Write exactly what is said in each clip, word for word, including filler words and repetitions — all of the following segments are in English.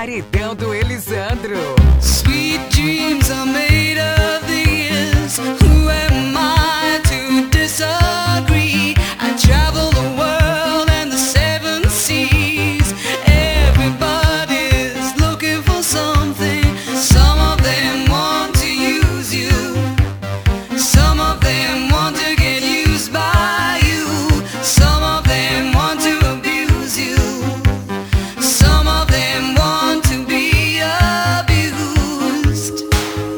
Paredão do Elisandro. Sweet dreams are made of these. Who am I to disagree? I travel the world and the seven seas. Everybody's looking for something. Some of them want to use you. Some of them want to get used by you. Some of them want to abuse you. Some of them want to be abused.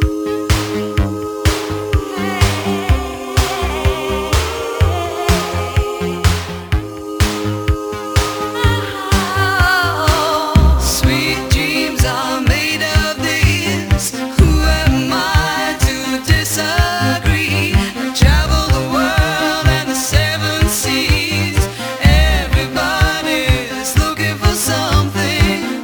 Sweet dreams are made of this. Who am I to disagree? I travel the world and the seven seas. Everybody's looking for something.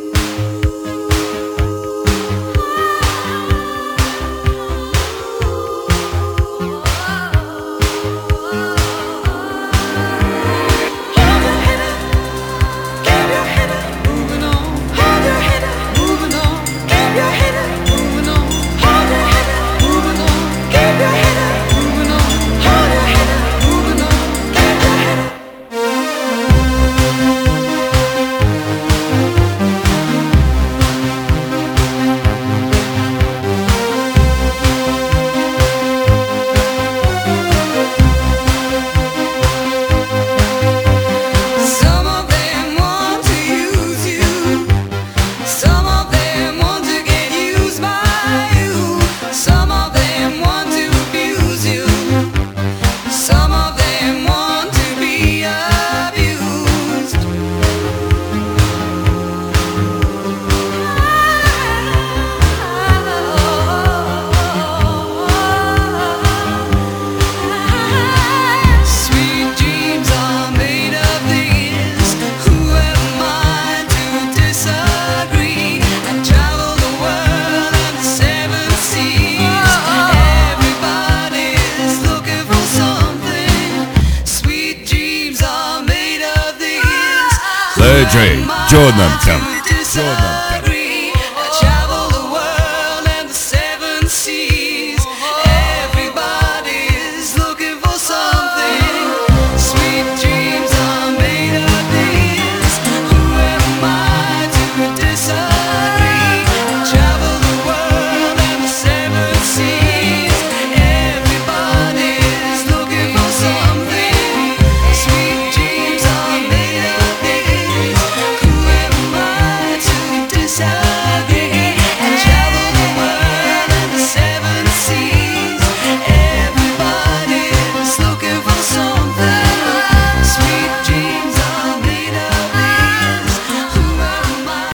Hold your head up, keep your head up, moving on. Hold your head up, moving on. Keep your head up, moving on. Hold your head up, moving on. Keep your head up, moving on. Hold your head up, moving on. Keep your head up. Some of them want to use you. Some of them want to get used by you. Some of them want to abuse you. Some of them want to be abused. Sweet dreams are made of this. Who am I to disagree? I travel the world and the seven seas. Everybody's looking for something. Sweet dreams are made of this. D J Who am I Jonathan. to disagree?